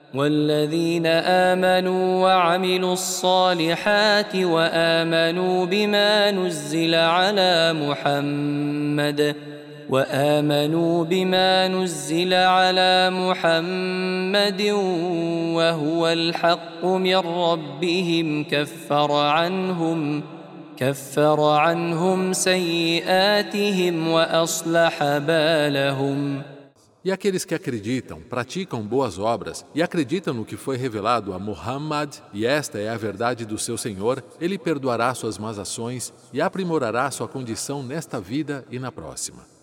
والذين آمنوا وعملوا الصالحات وآمنوا بما نزل على محمد وهو الحق من ربهم كفر عنهم سيئاتهم وأصلح بالهم. E aqueles que acreditam, praticam boas obras e acreditam no que foi revelado a Muhammad, e esta é a verdade do seu Senhor, ele perdoará suas más ações e aprimorará sua condição nesta vida e na próxima.